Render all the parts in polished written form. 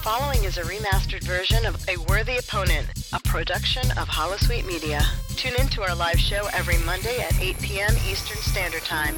following is a remastered version of A Worthy Opponent, a production of Holosuite Media. Tune in to our live show every Monday at 8 p.m. Eastern Standard Time.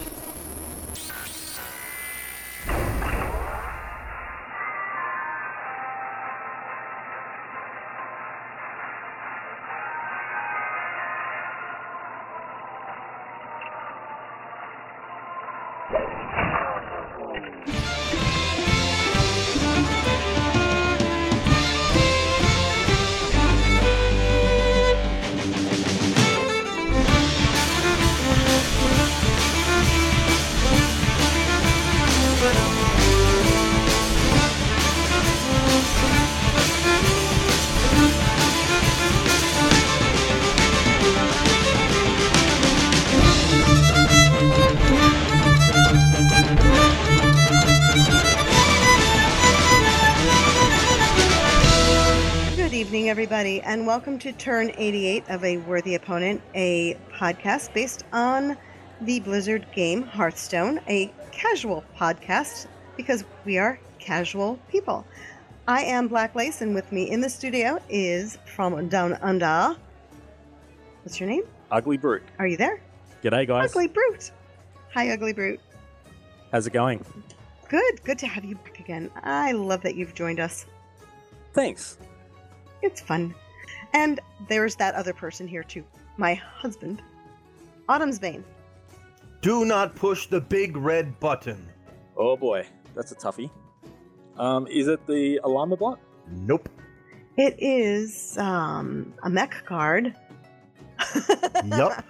Everybody, and welcome to Turn 88 of A Worthy Opponent, a podcast based on the Blizzard game Hearthstone, a casual podcast because we are casual people. I am Black Lace, and with me in the studio is from Down Under. What's your name? Ugly Brute. Are you there? G'day, guys. Ugly Brute. Hi, Ugly Brute. How's it going? Good to have you back again. I love that you've joined us. Thanks. It's fun. And there's that other person here too. My husband, Autumn's Bane. Do not push the big red button. Oh boy, that's a toughie. Is it the Alarma bot? Nope. It is a mech card. Yup.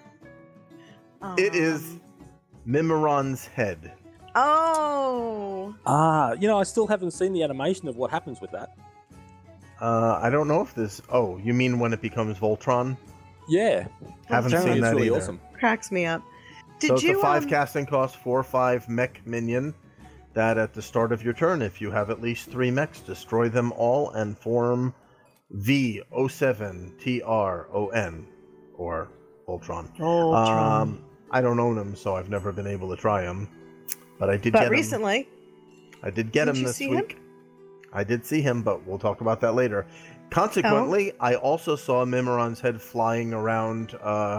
It is Mimiron's head. Oh. I still haven't seen the animation of what happens with that. I don't know if this... Oh, you mean when it becomes Voltron? Yeah. Haven't Apparently seen that really either. Awesome. Cracks me up. So it's a 5 casting cost, 4/5 mech minion that at the start of your turn, if you have at least 3 mechs, destroy them all and form V07TRON, or Voltron. I don't own them, so I've never been able to try them. But I did get him. Recently. I did get him this week. I did see him, but we'll talk about that later. Consequently, I also saw Mimiron's head flying around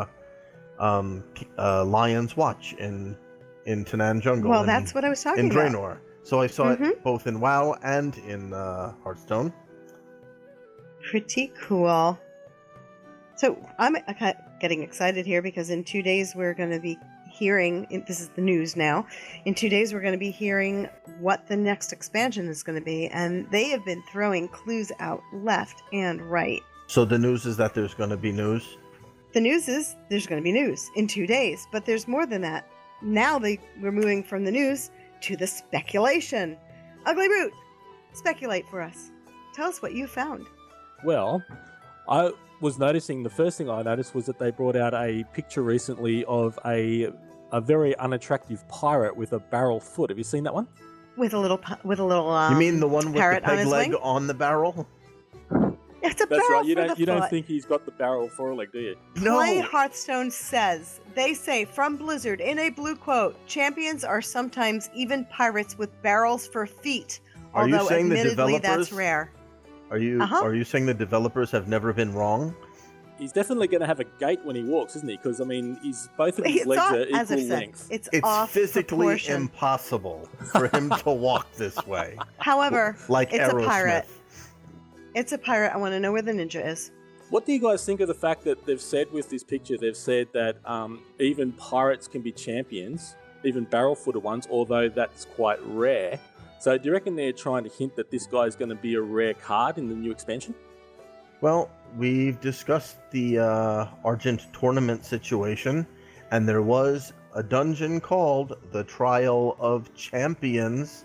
Lion's Watch in Tanan Jungle. Well, that's what I was talking about. In Draenor. So I saw it both in WoW and in Hearthstone. Pretty cool. So I'm getting excited here because in 2 days we're going to be hearing, this is the news now, in 2 days we're going to be hearing what the next expansion is going to be, and they have been throwing clues out left and right. So the news is that there's going to be news? The news is there's going to be news in 2 days, but there's more than that. Now we're moving from the news to the speculation. Ugly Brute, speculate for us. Tell us what you found. Well, I was noticing, the first thing I noticed was that they brought out a picture recently of a very unattractive pirate with a barrel foot. Have you seen that one? With a little you mean the one with the peg leg on the barrel? It's a That's barrel right. You for don't think he's got the barrel foreleg, do you? No. Play Hearthstone says, they say from Blizzard in a blue quote, champions are sometimes even pirates with barrels for feet. Are you although saying the admittedly developers? that's rare. Are you saying the developers have never been wrong? He's definitely going to have a gait when he walks, isn't he? Because, I mean, both of his legs are equal length. It's It's physically proportion. impossible for him to walk this way. However, like it's Aerosmith. a pirate. It's a pirate. I want to know where the ninja is. What do you guys think of the fact that they've said with this picture, they've said that even pirates can be champions, even barrel-footed ones, although that's quite rare. So do you reckon they're trying to hint that this guy is going to be a rare card in the new expansion? Well, we've discussed the Argent tournament situation, and there was a dungeon called the Trial of Champions.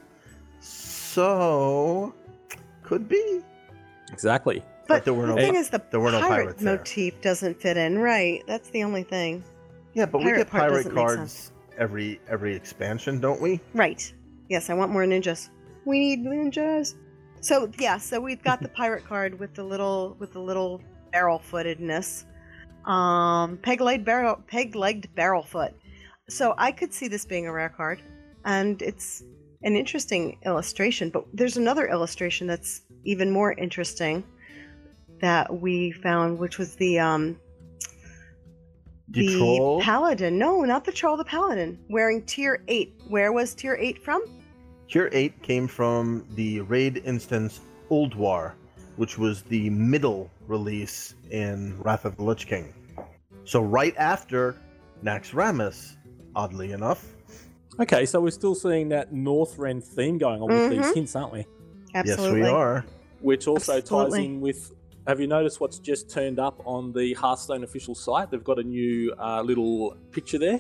So, could be. Exactly. But there were no the thing is, the there were no pirate pirates there. motif doesn't fit in. Right. That's the only thing. Yeah, but we Pirate get part pirate doesn't make cards every expansion, don't we? Right. Yes, I want more ninjas. We need ninjas. So yeah, so we've got the pirate card with the little barrel footedness. Peg-legged barrel foot. So I could see this being a rare card, and it's an interesting illustration, but there's another illustration that's even more interesting that we found, which was the troll? paladin. No, not the troll, the paladin, wearing tier 8. Where was tier 8 from? Tier 8 came from the raid instance Ulduar, which was the middle release in Wrath of the Lich King. So right after Naxxramas, oddly enough. Okay, so we're still seeing that Northrend theme going on with these hints, aren't we? Absolutely. Yes, we are. Which also Absolutely. ties in with... Have you noticed what's just turned up on the Hearthstone official site? They've got a new little picture there.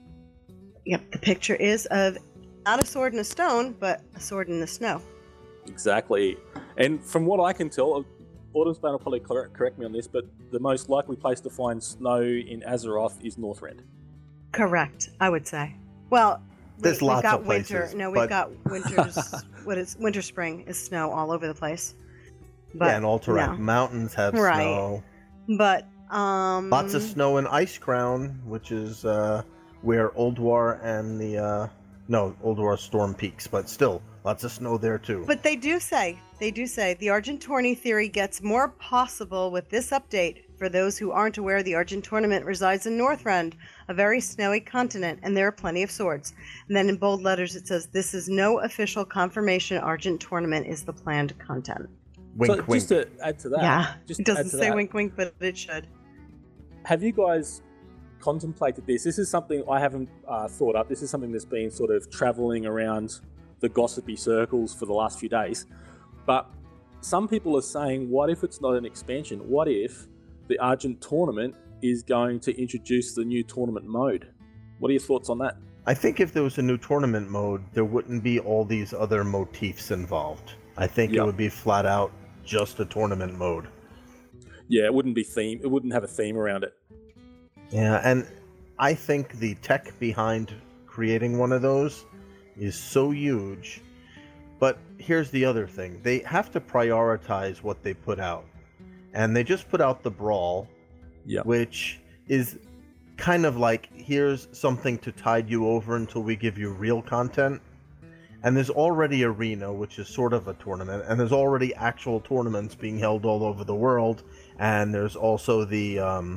Yep, the picture is of not a sword in a stone, but a sword in the snow. Exactly. And from what I can tell, Autumnsbane will probably correct me on this, but the most likely place to find snow in Azeroth is Northrend. Correct, I would say. Well, There's we've lots got of winter. places, No, but- we've got winter's winter, spring is snow all over the place. But Yeah, and Alterac no. Mountains have Right. snow. But Lots of snow in Icecrown, which is where Ulduar and the Ulduar Storm Peaks, but still lots of snow there too. But they do say the Argent Tourney theory gets more possible with this update. For those who aren't aware, the Argent Tournament resides in Northrend, a very snowy continent, and there are plenty of swords. And then in bold letters it says, "This is no official confirmation. Argent Tournament is the planned content." Wink, So wink. just to add to that, Yeah, just it to add doesn't to say that, wink wink, but it should. have you guys contemplated this? This is something I haven't thought up. This is something that's been sort of traveling around the gossipy circles for the last few days. But some people are saying, what if it's not an expansion? What if the Argent Tournament is going to introduce the new tournament mode? What are your thoughts on that? I think if there was a new tournament mode, there wouldn't be all these other motifs involved. I think it Yep. would be flat out just a tournament mode. Yeah, it wouldn't be theme. It wouldn't have a theme around it. Yeah, and I think the tech behind creating one of those is so huge. But here's the other thing. They have to prioritize what they put out. And they just put out the Brawl, Yeah. which is kind of like, here's something to tide you over until we give you real content. And there's already Arena, which is sort of a tournament, and there's already actual tournaments being held all over the world. And there's also the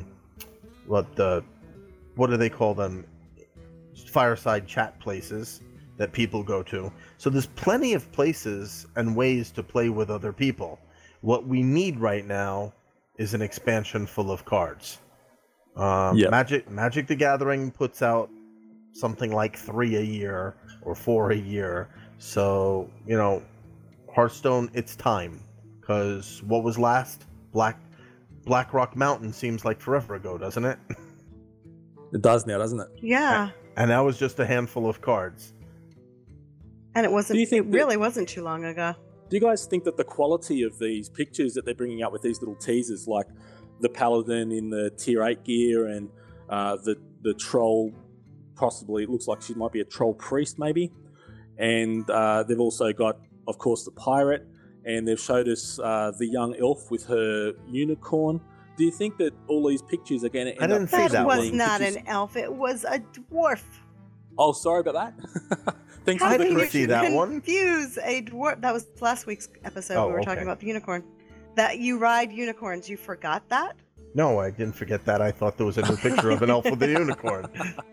what do they call them? Fireside chat places that people go to. So there's plenty of places and ways to play with other people. What we need right now is an expansion full of cards. Yep. Magic the Gathering puts out something like 3 a year or 4 a year. So, Hearthstone, it's time. Because what was last? Blackrock Mountain seems like forever ago, doesn't it? It does now, doesn't it? Yeah, And that was just a handful of cards. and it wasn't. Do you think It that- really wasn't too long ago. Do you guys think that the quality of these pictures that they're bringing out with these little teasers, like the Paladin in the Tier 8 gear and the Troll, possibly, it looks like she might be a Troll Priest maybe, and they've also got, of course, the Pirate, and they've showed us the young elf with her unicorn. Do you think that all these pictures are going to I end didn't up see That that was one. not pictures? an elf. It was a dwarf. Oh, sorry about that. Thanks I for the didn't correction. see that one. Confuse a dwarf. That was last week's episode. Oh, We were okay. talking about the unicorn. That you ride unicorns. You forgot that? No, I didn't forget that. I thought there was a new picture of an elf with a unicorn.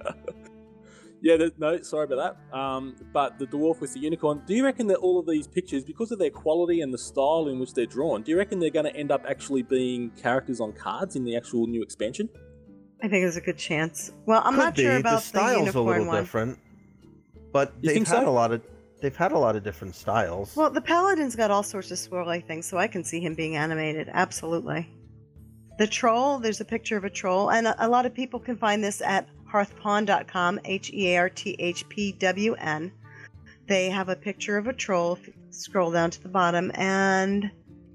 Yeah, no, sorry about that. But the dwarf with the unicorn, do you reckon that all of these pictures, because of their quality and the style in which they're drawn, do you reckon they're going to end up actually being characters on cards in the actual new expansion? I think there's a good chance. Well, I'm Could not sure be. about The style's a unicorn little one. different, but You they've think had so? a lot of different styles. Well, the paladin's got all sorts of swirly things, so I can see him being animated. Absolutely. The troll, there's a picture of a troll, and a lot of people can find this at hearthpawn.com, HEARTHPWN. They have a picture of a troll, if you scroll down to the bottom, and,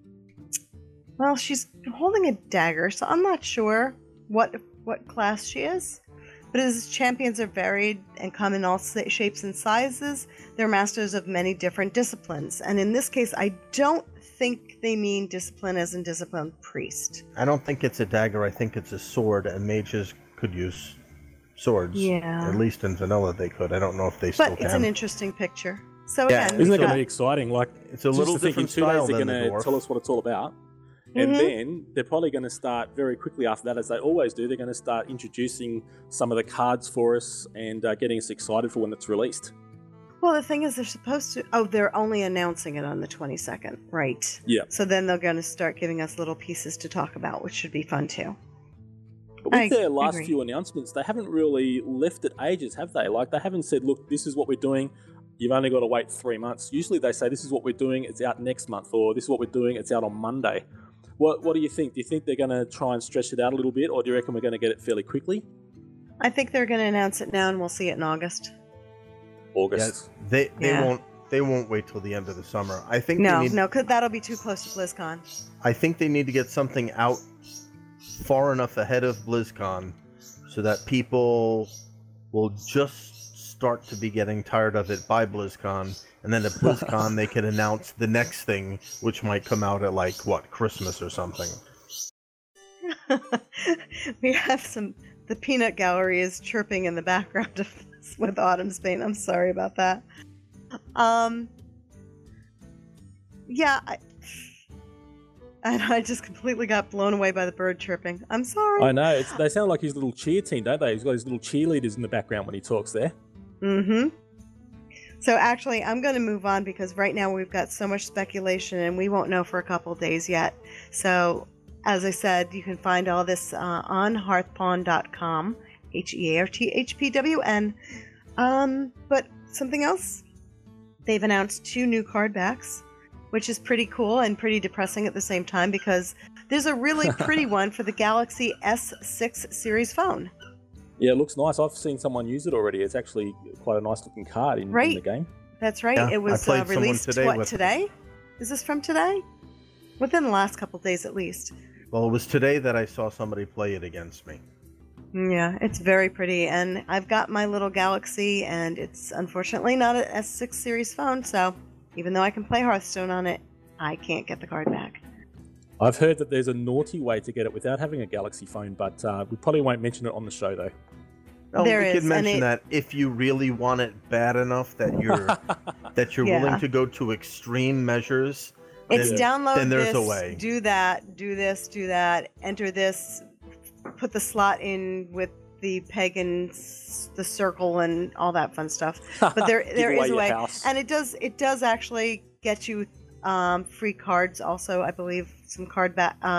well, she's holding a dagger, so I'm not sure what class she is. But as champions are varied and come in all shapes and sizes, they're masters of many different disciplines. And in this case, I don't think they mean discipline as in discipline priest. I don't think it's a dagger. I think it's a sword, and mages could use swords. Yeah. At least in vanilla they could. I don't know if they But still it's can. an interesting picture. So Yeah, again, Isn't we've it going got- to be exciting? Like, It's a just little to think in different 2 days style they're than the going to dwarf. tell us what it's all about. And Mhm. then they're probably going to start very quickly after that, as they always do. They're going to start introducing some of the cards for us and getting us excited for when it's released. Well, the thing is, they're supposed to. Oh, they're only announcing it on the 22nd, right? Yeah. So then they're going to start giving us little pieces to talk about, which should be fun too. But I with their last agree. few announcements, they haven't really left it ages, have they? Like, they haven't said, look, this is what we're doing. You've only got to wait 3 months. Usually they say, this is what we're doing. It's out next month. Or this is what we're doing. It's out on Monday. What do you think? Do you think they're going to try and stretch it out a little bit? Or do you reckon we're going to get it fairly quickly? I think they're going to announce it now, and we'll see it in August. August. They Yeah. won't wait till the end of the summer. I think No, they need, because that'll be too close to BlizzCon. I think they need to get something out far enough ahead of BlizzCon so that people will just start to be getting tired of it by BlizzCon, and then at BlizzCon they can announce the next thing, which might come out at like Christmas or something. We have the peanut gallery is chirping in the background of this with Autumn's Bane. I'm sorry about that. Yeah, I just completely got blown away by the bird chirping. I'm sorry. I know. They sound like his little cheer team, don't they? He's got his little cheerleaders in the background when he talks there. Mm-hmm. So actually, I'm going to move on because right now we've got so much speculation and we won't know for a couple of days yet. So, as I said, you can find all this on hearthpawn.com, HEARTHPWN. But something else, they've announced 2 new card backs, which is pretty cool and pretty depressing at the same time because there's a really pretty one for the Galaxy S6 series phone. Yeah, it looks nice. I've seen someone use it already. It's actually quite a nice looking card in Right. the game. That's right. Yeah, It was I played someone released today with it. today? Is this from today? Within the last couple of days at least. Well, it was today that I saw somebody play it against me. Yeah, it's very pretty, and I've got my little Galaxy, and it's unfortunately not an S6 series phone, so even though I can play Hearthstone on it, I can't get the card back. I've heard that there's a naughty way to get it without having a Galaxy phone, but we probably won't mention it on the show, though. Oh, There we is, could and mention it- that if you really want it bad enough that you're Yeah. willing to go to extreme measures. It's then- download then there's this, a way. do that, do this, do that, enter this, put the slot in with the peg and the circle and all that fun stuff. But there Give away is a your way, house. and it does actually get you free cards. Also, I believe some card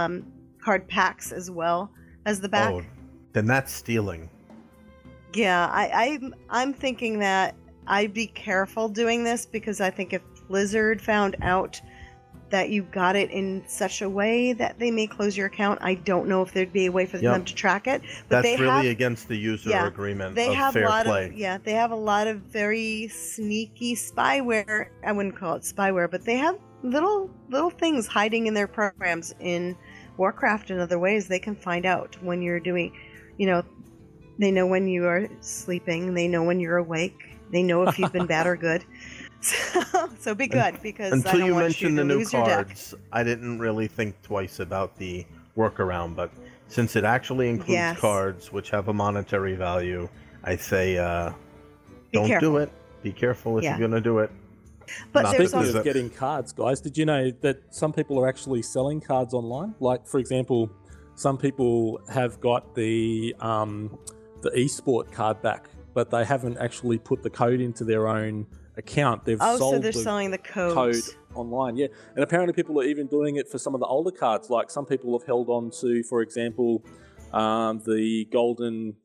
packs as well as the back. Oh, then that's stealing. Yeah, I'm thinking that I'd be careful doing this because I think if Blizzard found out that you got it in such a way that they may close your account, I don't know if there'd be a way for Yep. them to track it. But That's they really have, against the user yeah, agreement they of have a fair lot play. of they have a lot of very sneaky spyware. I wouldn't call it spyware, but they have little things hiding in their programs in Warcraft and other ways. They can find out when you're doing, they know when you are sleeping, they know when you're awake, they know if you've been bad or good. So be good because I Until don't you want mentioned you to the new lose your deck. cards, I didn't really think twice about the workaround, but since it actually includes Yes. cards which have a monetary value, I say Be don't careful. do it. Be careful if Yeah. you're going to do it. But Not there's Speaking because also of getting cards, guys, did you know that some people are actually selling cards online? Like, for example, some people have got the esport card back, but they haven't actually put the code into their own account. They've so sold they're the selling the code codes. online, yeah. And apparently people are even doing it for some of the older cards. Like, some people have held on to, for example, the golden,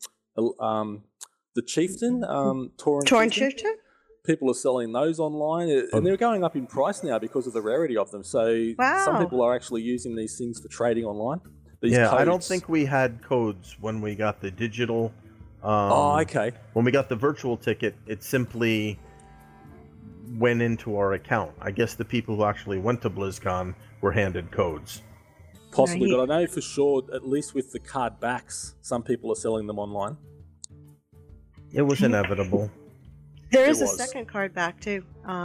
the chieftain, Tauren Torn Chieftain. Shifter? People are selling those online, and they're going up in price now because of the rarity of them. So Wow. some people are actually using these things for trading online. These Yeah, I don't codes. think we had codes when we got the digital. Oh, okay. When we got the virtual ticket, it simply went into our account. I guess the people who actually went to BlizzCon were handed codes. Possibly, Right. but I know for sure, at least with the card backs, some people are selling them online. It was inevitable. There It is a was. second card back too.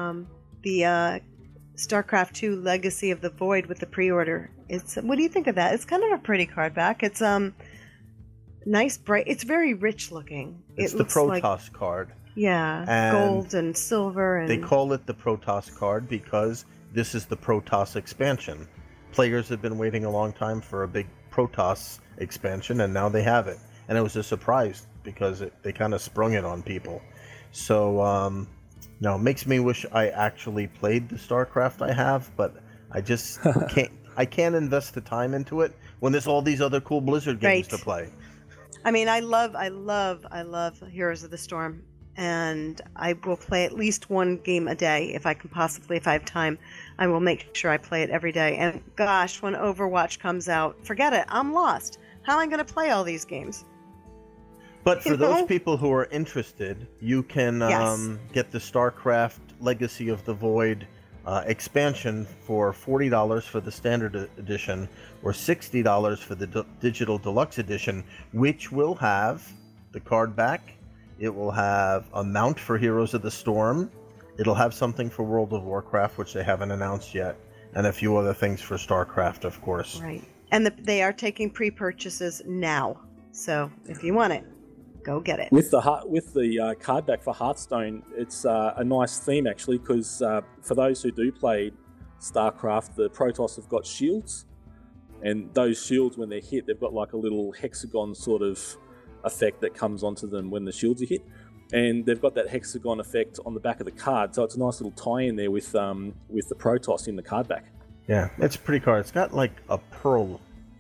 The StarCraft 2 Legacy of the Void with the pre-order. What do you think of that? It's kind of a pretty card back. It's nice, bright. It's very rich looking. It's It the looks like Protoss card. Yeah, And gold and silver. And they call it the Protoss card because this is the Protoss expansion. Players have been waiting a long time for a big Protoss expansion, and now they have it. And it was a surprise because they kind of sprung it on people. So, no, it makes me wish I actually played the StarCraft I have, but I just can't. I can't invest the time into it when there's all these other cool Blizzard games to play. I mean, I love Heroes of the Storm, and I will play at least one game a day if I have time. I will make sure I play it every day. And gosh, when Overwatch comes out, forget it. I'm lost. How am I going to play all these games? But for those people who are interested, you can get the StarCraft Legacy of the Void expansion for $40 for the standard edition or $60 for the digital deluxe edition, which will have the card back. It will have a mount for Heroes of the Storm. It'll have something for World of Warcraft, which they haven't announced yet, and a few other things for StarCraft, of course. Right. And they are taking pre-purchases now. So if you want it, go get it. With the card back for Hearthstone, it's a nice theme actually, because for those who do play StarCraft, the Protoss have got shields, and those shields, when they're hit, they've got like a little hexagon sort of effect that comes onto them when the shields are hit, and they've got that hexagon effect on the back of the card. So it's a nice little tie-in there with the Protoss in the card back. Yeah, it's a pretty card. It's got like a pearl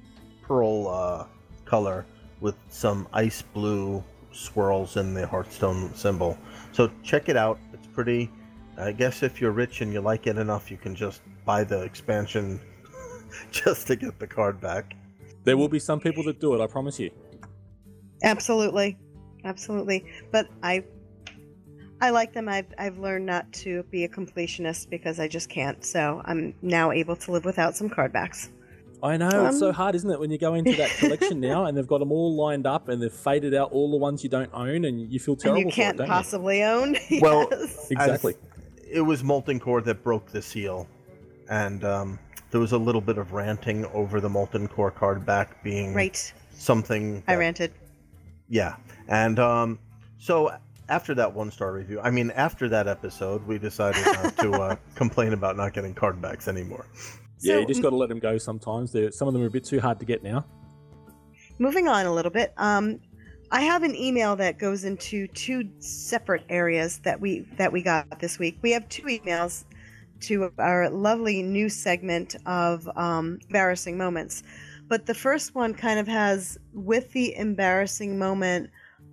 color with some ice blue swirls in the Hearthstone symbol. So check it out. It's pretty. I guess if you're rich and you like it enough, you can just buy the expansion just to get the card back. There will be some people that do it, I promise you. Absolutely. But I like them. I've learned not to be a completionist because I just can't. So I'm now able to live without some card backs. I know, it's so hard, isn't it, when you go into that collection now and they've got them all lined up and they've faded out all the ones you don't own and you feel terrible and you can't for it, possibly own. Well, yes. Exactly. It was Molten Core that broke the seal, and there was a little bit of ranting over the Molten Core card back being something that, I ranted. Yeah, and so after that 1-star review, after that episode, we decided not to complain about not getting card backs anymore. Yeah, you just got to let them go sometimes. Some of them are a bit too hard to get now. Moving on a little bit, I have an email that goes into two separate areas that we got this week. We have two emails to our lovely new segment of embarrassing moments. But the first one kind of has, with the embarrassing moment,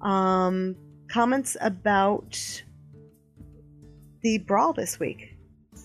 comments about the brawl this week.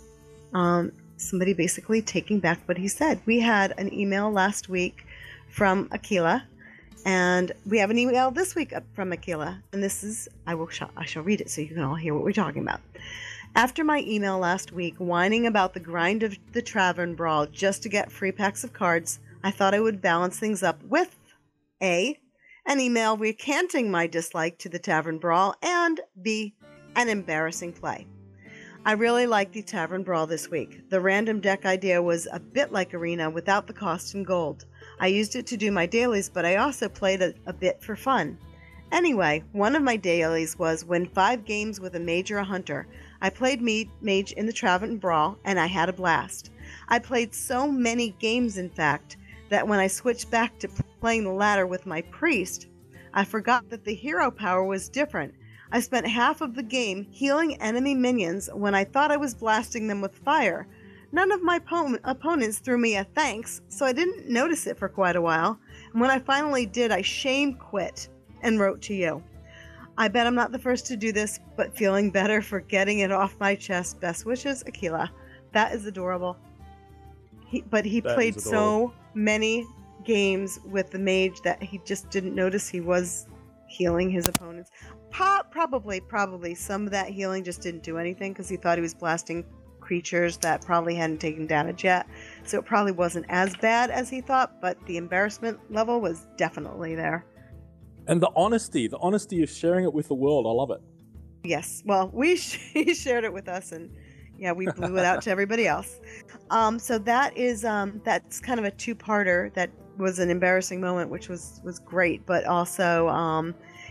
Somebody basically taking back what he said. We had an email last week from Aquila, and we have an email this week from Aquila, and this is, I shall read it so you can all hear what we're talking about. After my email last week whining about the grind of the Tavern Brawl just to get free packs of cards, I thought I would balance things up with A, an email recanting my dislike to the Tavern Brawl, and B, an embarrassing play. I really liked the Tavern Brawl this week. The random deck idea was a bit like Arena without the cost in gold. I used it to do my dailies, but I also played a bit for fun. Anyway, one of my dailies was win 5 games with a mage or a hunter. I played mage in the Tavern Brawl, and I had a blast. I played so many games, in fact, that when I switched back to playing the latter with my priest, I forgot that the hero power was different. I spent half of the game healing enemy minions when I thought I was blasting them with fire. None of my opponents threw me a thanks, so I didn't notice it for quite a while. And when I finally did, I shame quit and wrote to you. I bet I'm not the first to do this, but feeling better for getting it off my chest. Best wishes, Aquila. That is adorable. He played so many games with the mage that he just didn't notice he was healing his opponents. Probably some of that healing just didn't do anything because he thought he was blasting creatures that probably hadn't taken damage yet. So it probably wasn't as bad as he thought, but the embarrassment level was definitely there. And the honesty of sharing it with the world, I love it. Yes, well, he shared it with us, and yeah, we blew it out to everybody else. So that is that's kind of a two-parter. That was an embarrassing moment, which was great, but also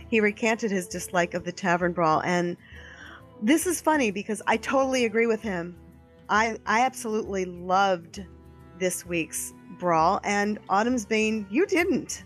he recanted his dislike of the Tavern Brawl. And this is funny because I totally agree with him. I absolutely loved this week's Brawl, and Autumn's Bane, you didn't.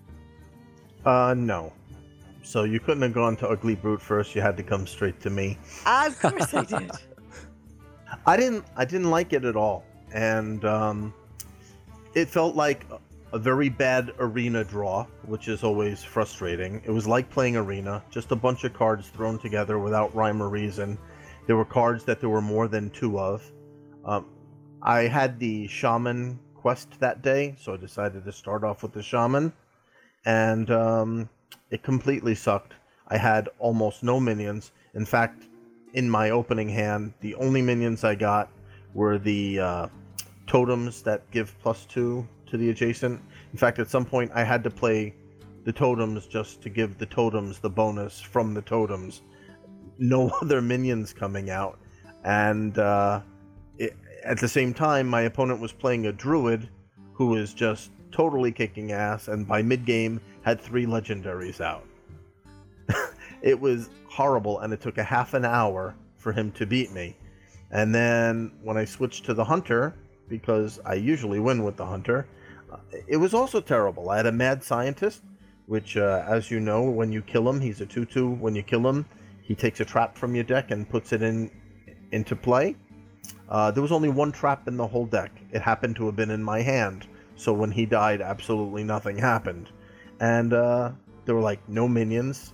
No. So you couldn't have gone to Ugly Brute first. You had to come straight to me. Of course I did. I didn't like it at all, and it felt like a very bad arena draw, which is always frustrating. It was like playing arena, just a bunch of cards thrown together without rhyme or reason. There were cards that there were more than 2 of. I had the Shaman quest that day, so I decided to start off with the Shaman, and it completely sucked. I had almost no minions. In fact, in my opening hand, the only minions I got were the totems that give +2 to the adjacent. In fact, at some point I had to play the totems just to give the totems the bonus from the totems. No other minions coming out. And at the same time, my opponent was playing a druid who was just totally kicking ass, and by mid-game had 3 legendaries out. It was horrible, and it took a half an hour for him to beat me. And then when I switched to the Hunter, because I usually win with the Hunter, it was also terrible. I had a Mad Scientist, which, as you know, when you kill him, he's a 2/2. When you kill him, he takes a trap from your deck and puts it into play. There was only 1 trap in the whole deck. It happened to have been in my hand. So when he died, absolutely nothing happened. And there were like no minions.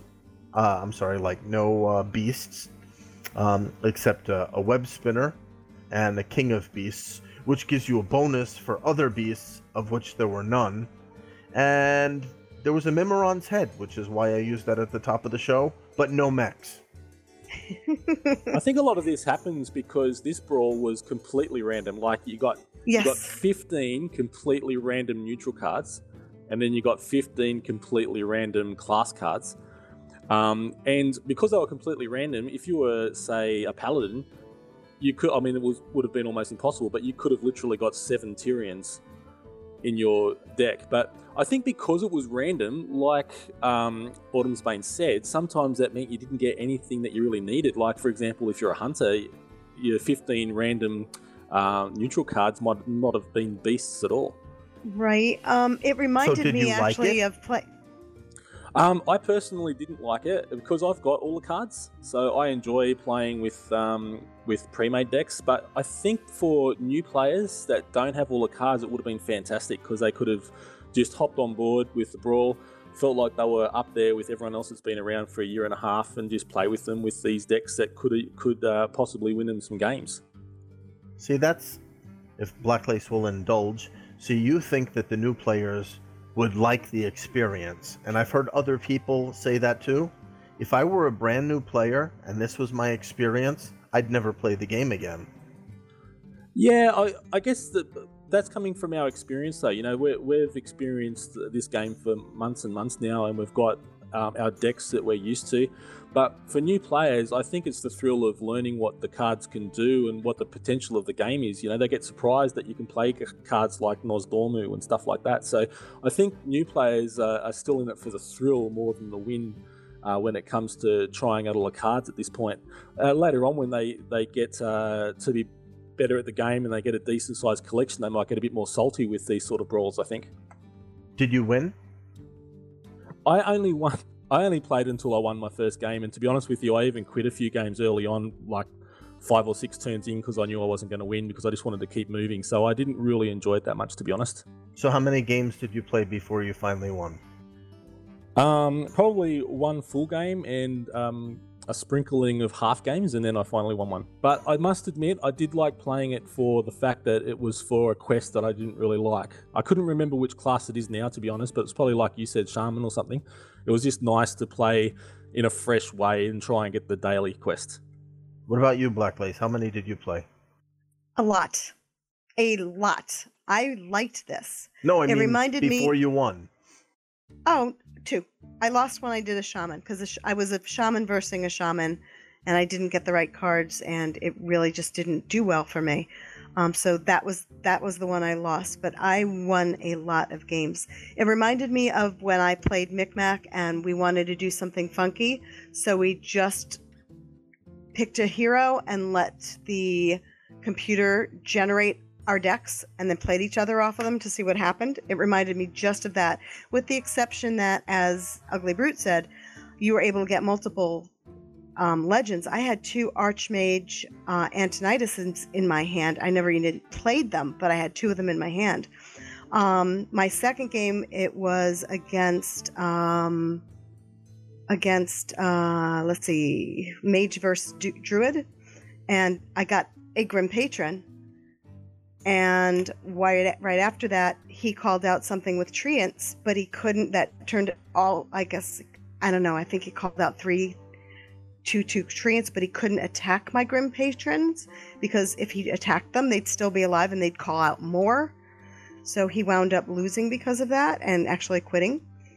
No beasts. Except a web spinner and a King of Beasts, which gives you a bonus for other beasts, of which there were none. And there was a Mimiron's head, which is why I used that at the top of the show, but no mechs. I think a lot of this happens because this brawl was completely random. Like you got 15 completely random neutral cards, and then you got 15 completely random class cards. And because they were completely random, if you were, say, a paladin, you could, would have been almost impossible, but you could have literally got 7 Tyrians in your deck. But I think because it was random, like Autumn's Bane said, sometimes that meant you didn't get anything that you really needed. Like, for example, if you're a hunter, your 15 random neutral cards might not have been beasts at all. Right. It reminded me actually of play. I personally didn't like it because I've got all the cards, so I enjoy playing with pre-made decks. But I think for new players that don't have all the cards, it would have been fantastic because they could have just hopped on board with the brawl, felt like they were up there with everyone else that's been around for a year and a half, and just play with them with these decks that could possibly win them some games. See, that's if Blacklace will indulge. So you think that the new players would like the experience, and I've heard other people say that too. If I were a brand new player and this was my experience, I'd never play the game again. Yeah, I guess that's coming from our experience though. You know, we've experienced this game for months and months now, and we've got our decks that we're used to. But for new players, I think it's the thrill of learning what the cards can do and what the potential of the game is. You know, they get surprised that you can play cards like Nosdormu and stuff like that. So I think new players are still in it for the thrill more than the win when it comes to trying out all the cards at this point. Later on, when they get to be better at the game and they get a decent sized collection, they might get a bit more salty with these sort of brawls, I think. Did you win? I only played until I won my first game, and to be honest with you, I even quit a few games early on, like 5 or 6 turns in, because I knew I wasn't going to win, because I just wanted to keep moving. So I didn't really enjoy it that much, to be honest. So how many games did you play before you finally won? Probably 1 full game and a sprinkling of half games, and then I finally won one. But I must admit, I did like playing it for the fact that it was for a quest that I didn't really like. I couldn't remember which class it is now, to be honest, but it's probably like you said, Shaman or something. It was just nice to play in a fresh way and try and get the daily quest. What about you, Blacklace? How many did you play? A lot. I liked this. No, I mean reminded before you won. Oh, 2. I lost when I did a shaman because I was a shaman versing a shaman, and I didn't get the right cards, and it really just didn't do well for me. So that was the one I lost, but I won a lot of games. It reminded me of when I played Micmac and we wanted to do something funky, so we just picked a hero and let the computer generate our decks and then played each other off of them to see what happened. It reminded me just of that, with the exception that, as Ugly Brute said, you were able to get multiple legends. I had 2 Archmage Antonidas in my hand. I never even played them, but I had 2 of them in my hand. My second game, it was against let's see, Mage versus Druid, and I got a Grim Patron. And right after that, he called out something with Treants, but he couldn't. That turned all, I guess, I don't know. I think he called out 2 Treants, but he couldn't attack my Grim Patrons, because if he attacked them, they'd still be alive and they'd call out more. So he wound up losing because of that and actually quitting.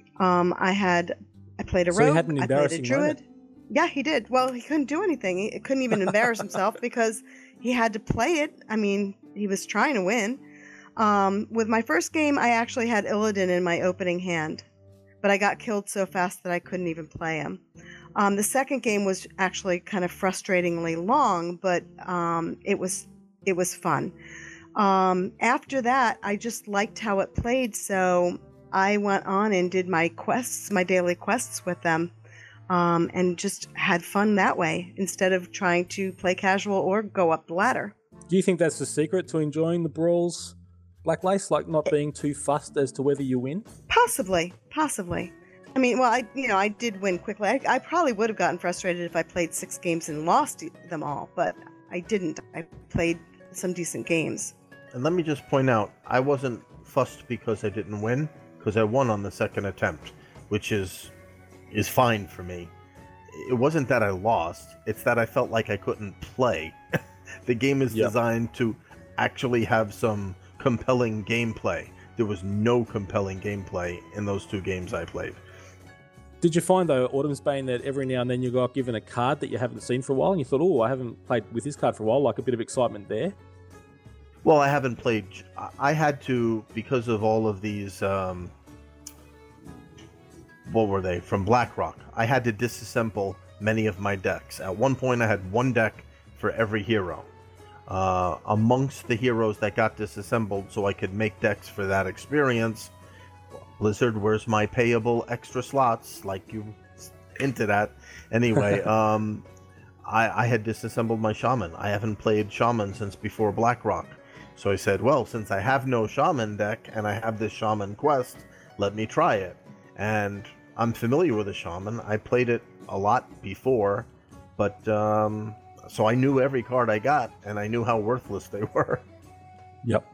I played a rogue. So he had an embarrassing I played a druid. moment. Yeah, he did. Well, he couldn't do anything. He couldn't even embarrass himself because he had to play it. I mean, he was trying to win. With my first game, I actually had Illidan in my opening hand, but I got killed so fast that I couldn't even play him. The second game was actually kind of frustratingly long, but it was fun. After that, I just liked how it played, so I went on and did my daily quests with them, and just had fun that way instead of trying to play casual or go up the ladder. Do you think that's the secret to enjoying the brawls, Black Lace, like not being too fussed as to whether you win? Possibly. I mean, well, I did win quickly. I probably would have gotten frustrated if I played 6 games and lost them all, but I didn't. I played some decent games. And let me just point out, I wasn't fussed because I didn't win, because I won on the second attempt, which is fine for me. It wasn't that I lost, it's that I felt like I couldn't play. The game is designed to actually have some compelling gameplay. There was no compelling gameplay in those 2 games I played. Did you find, though, Autumn's Bane, that every now and then you got given a card that you haven't seen for a while and you thought, oh, I haven't played with this card for a while, like a bit of excitement there? Well, I haven't played. I had to, because of all of these, what were they, from BlackRock. I had to disassemble many of my decks. At one point, I had 1 deck for every hero. Amongst the heroes that got disassembled so I could make decks for that experience, Blizzard, where's my payable extra slots, like you hinted at. Anyway, I had disassembled my Shaman. I haven't played Shaman since before BlackRock. So I said, well, since I have no Shaman deck and I have this Shaman quest, let me try it. And I'm familiar with the Shaman. I played it a lot before, but so I knew every card I got, and I knew how worthless they were. Yep.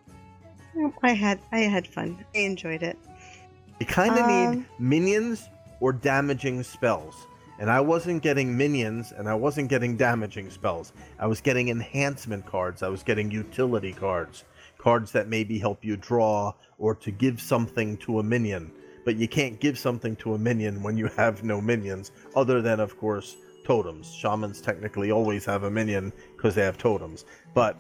I had fun. I enjoyed it. You kind of need minions or damaging spells. And I wasn't getting minions, and I wasn't getting damaging spells. I was getting enhancement cards. I was getting utility cards. Cards that maybe help you draw or to give something to a minion. But you can't give something to a minion when you have no minions, other than, of course, totems. Shamans technically always have a minion because they have totems. But,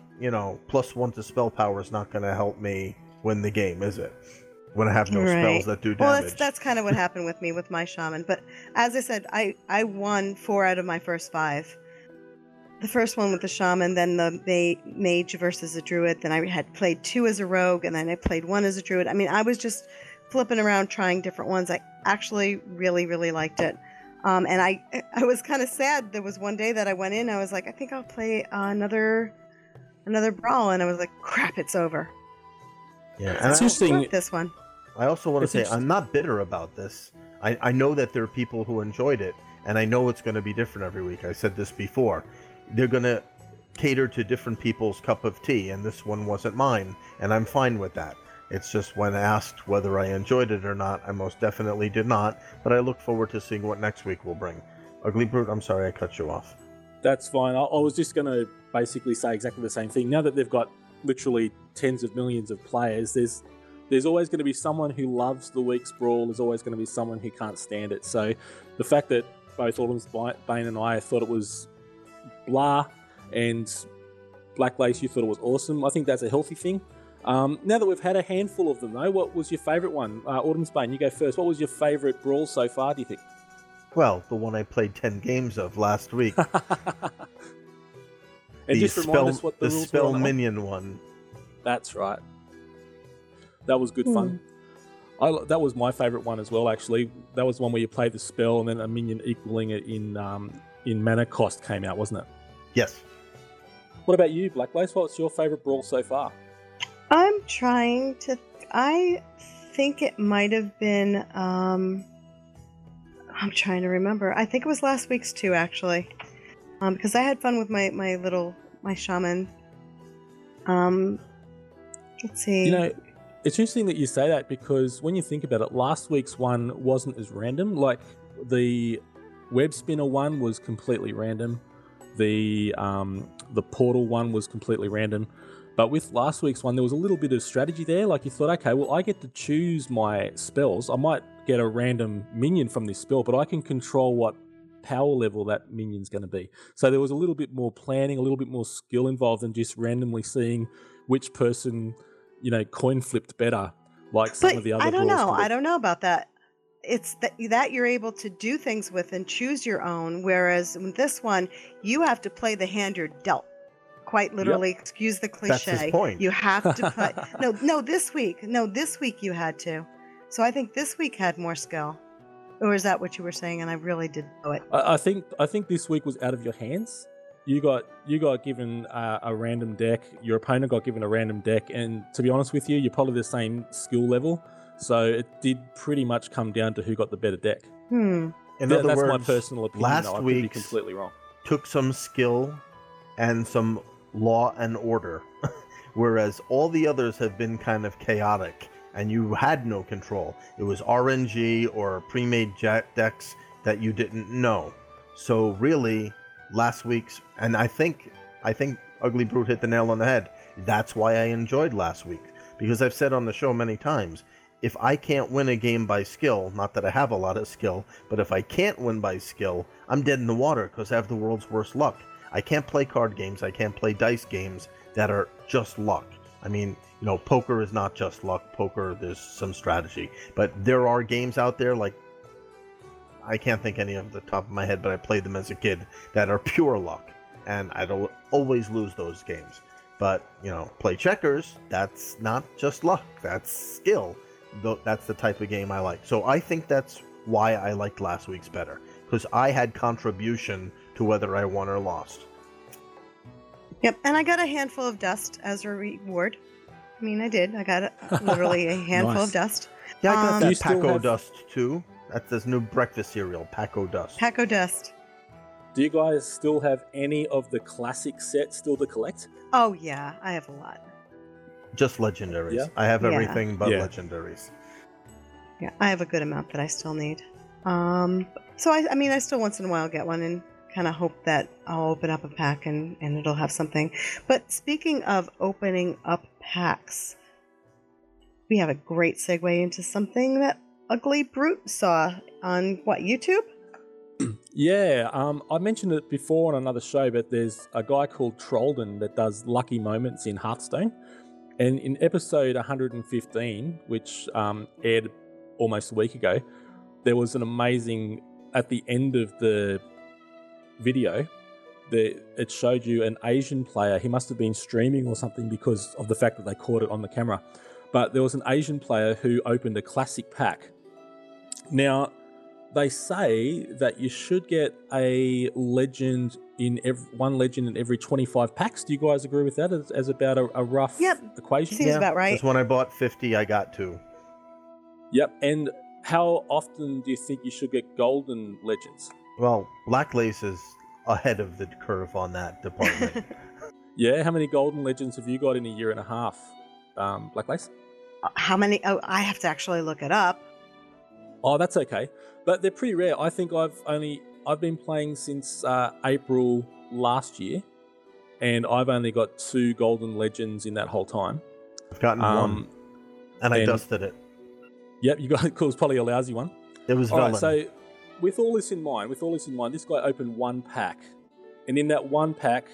+1 to spell power is not going to help me win the game, is it? When I have no spells that do damage. Well, that's kind of what happened with me with my Shaman. But as I said, I won 4 out of my first 5. The first one with the Shaman, then the Mage versus a Druid. Then I had played 2 as a Rogue, and then I played 1 as a Druid. I mean, I was just flipping around trying different ones. I actually really, really liked it. And I was kind of sad. There was one day that I went in, I was like, I think I'll play another Brawl, and I was like, crap, it's over. Yeah, and it's interesting. This one. I also want to say I'm not bitter about this. I know that there are people who enjoyed it, and I know it's going to be different every week. I said this before. They're going to cater to different people's cup of tea, and this one wasn't mine, and I'm fine with that. It's just when asked whether I enjoyed it or not, I most definitely did not, but I look forward to seeing what next week will bring. Ugly Brute, I'm sorry I cut you off. That's fine. I was just going to basically say exactly the same thing. Now that they've got literally tens of millions of players, there's always going to be someone who loves the week's Brawl. There's always going to be someone who can't stand it. So the fact that both Autumn's Bane and I thought it was blah and Black Lace, you thought it was awesome. I think that's a healthy thing. Now that we've had a handful of them, though, what was your favourite one? Autumn's Bane, you go first. What was your favourite brawl so far, do you think? Well, the one I played 10 games of last week. And just remind us what the rules were spell on that minion one. That's right. That was good fun. That was my favourite one as well, actually. That was one where you played the spell and then a minion equaling it in mana cost came out, wasn't it? Yes. What about you, Black Lace? What's your favourite brawl so far? I'm trying to. I think it might have been. I'm trying to remember. I think it was last week's too, actually, because I had fun with my shaman. Let's see. You know, it's interesting that you say that because when you think about it, last week's one wasn't as random. Like the web spinner one was completely random. The portal one was completely random. But with last week's one, there was a little bit of strategy there. Like you thought, okay, well, I get to choose my spells. I might get a random minion from this spell, but I can control what power level that minion's going to be. So there was a little bit more planning, a little bit more skill involved than just randomly seeing which person, coin flipped better, like some of the other. I don't know. I don't know about that. It's that you're able to do things with and choose your own, whereas with this one, you have to play the hand you're dealt. Quite literally, excuse the cliche. That's his point. You have to play. This week you had to. So I think this week had more skill. Or is that what you were saying? And I really did know it. I think this week was out of your hands. You got given a random deck. Your opponent got given a random deck, and to be honest with you, you're probably the same skill level. So it did pretty much come down to who got the better deck. In other that's words, my personal opinion. Last week I could be completely wrong. Took some skill and some law and order, whereas all the others have been kind of chaotic, and you had no control. It was RNG or pre-made decks that you didn't know. So really, last week's, and I think Ugly Brute hit the nail on the head. That's why I enjoyed last week, because I've said on the show many times, if I can't win a game by skill, not that I have a lot of skill, but if I can't win by skill, I'm dead in the water because I have the world's worst luck. I can't play card games, I can't play dice games that are just luck. I mean, poker is not just luck. Poker, there's some strategy. But there are games out there, like, I can't think any off the top of my head, but I played them as a kid, that are pure luck. And I'd always lose those games. But, play checkers, that's not just luck, that's skill. That's the type of game I like. So I think that's why I liked last week's better, because I had contribution to whether I won or lost. Yep, and I got a handful of dust as a reward. I mean, I did. I got literally a handful Nice. of dust. Yeah, I got that you still Paco have- Dust too. That's this new breakfast cereal, Paco Dust. Paco dust. Do you guys still have any of the classic sets still to collect? Oh, yeah, I have a lot. Just legendaries. Yeah? I have Yeah. everything but Yeah. legendaries. Yeah, I have a good amount that I still need. So I still once in a while get one and kind of hope that I'll open up a pack and it'll have something. But speaking of opening up packs, we have a great segue into something that Ugly Brute saw on YouTube? Yeah, I mentioned it before on another show, but there's a guy called Trollden that does lucky moments in Hearthstone. And in episode 115, which aired almost a week ago, there was an amazing, at the end of the video, it showed you an Asian player. He must have been streaming or something because of the fact that they caught it on the camera. But there was an Asian player who opened a classic pack. Now, they say that you should get a legend one legend in every 25 packs. Do you guys agree with that as about a rough equation? Seems about right. Because when I bought 50, I got 2. Yep. And how often do you think you should get golden legends? Well, Black Lace is ahead of the curve on that department. Yeah, how many golden legends have you got in a year and a half, Black Lace? How many? Oh, I have to actually look it up. Oh, that's okay. But they're pretty rare. I think I've been playing since April last year, and I've only got 2 golden legends in that whole time. I've gotten 1, and I dusted it. Yep, you got it. It was probably a lousy one. It was All Velen. right, so with all this in mind, this guy opened 1 pack, and in that 1 pack,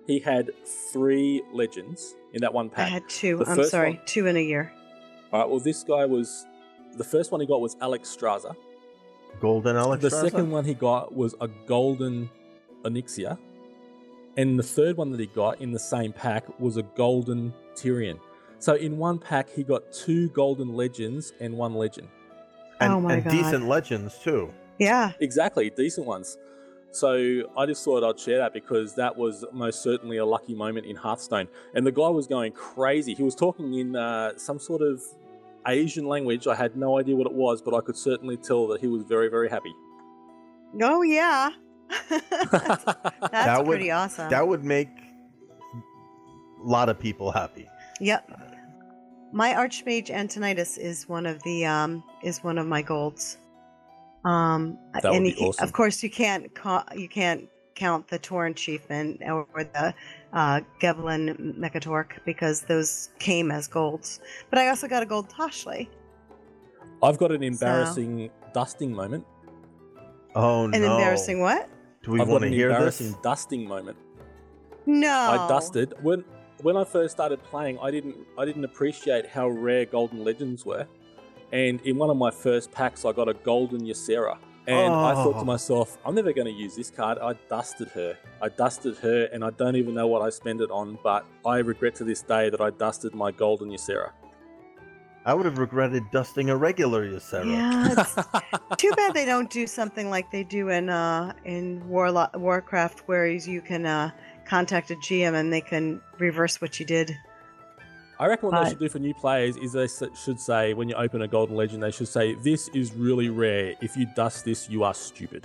he had 3 legends in that one I pack. had 2. The I'm first sorry, one- 2 in a year. All right, well, this guy was... The first one he got was Alex Straza. Golden Alex The Straza? second one he got was a golden Onyxia. And the third one that he got in the same pack was a golden Tyrion. So in one pack, he got 2 golden legends and 1 legend. And, Oh my and God. decent legends, too. Yeah. Exactly, decent ones. So I just thought I'd share that because that was most certainly a lucky moment in Hearthstone. And the guy was going crazy. He was talking in some sort of Asian language. I had no idea what it was, but I could certainly tell that he was very, very happy. Oh, yeah. That's pretty awesome. That would make a lot of people happy. Yep. My Archmage Antonidas is one of my golds. That would and be awesome. Of course, you can't count the Tauren Chieftain or the Gebelin Mechatork because those came as golds. But I also got a gold Tashley. I've got an embarrassing dusting moment. Oh, no. An embarrassing what? Do we I've want got to an hear embarrassing this? dusting moment. No. I dusted when I first started playing. I didn't appreciate how rare golden legends were, and in one of my first packs, I got a golden Ysera, and I thought to myself, I'm never going to use this card. I dusted her, and I don't even know what I spent it on, but I regret to this day that I dusted my golden Ysera. I would have regretted dusting a regular Ysera. Yeah, it's too bad they don't do something like they do in Warcraft, where you can contact a GM and they can reverse what you did. I reckon what they should do for new players is they should say, when you open a golden legend, they should say, this is really rare. If you dust this, you are stupid.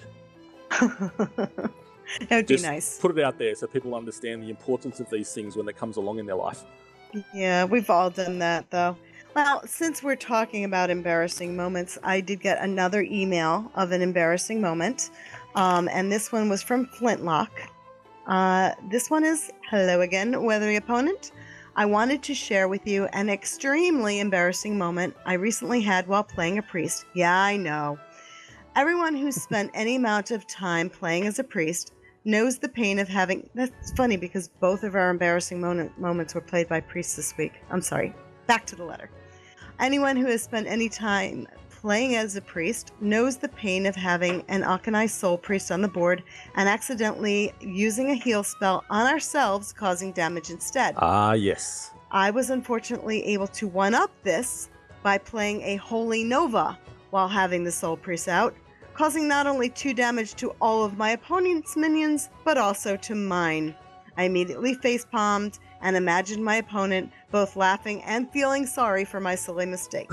That would be Just nice. put it out there so people understand the importance of these things when it comes along in their life. Yeah, we've all done that, though. Well, since we're talking about embarrassing moments, I did get another email of an embarrassing moment, and this one was from Flintlock. This one is, hello again, Weathery Opponent. I wanted to share with you an extremely embarrassing moment I recently had while playing a priest. Yeah, I know. Everyone who's spent any amount of time playing as a priest knows the pain of having... That's funny because both of our embarrassing moments were played by priests this week. I'm sorry. Back to the letter. Anyone who has spent any time playing as a priest knows the pain of having an Akanai Soul Priest on the board and accidentally using a heal spell on ourselves, causing damage instead. Ah, yes. I was unfortunately able to one-up this by playing a Holy Nova while having the Soul Priest out, causing not only 2 damage to all of my opponent's minions, but also to mine. I immediately facepalmed and imagined my opponent both laughing and feeling sorry for my silly mistake.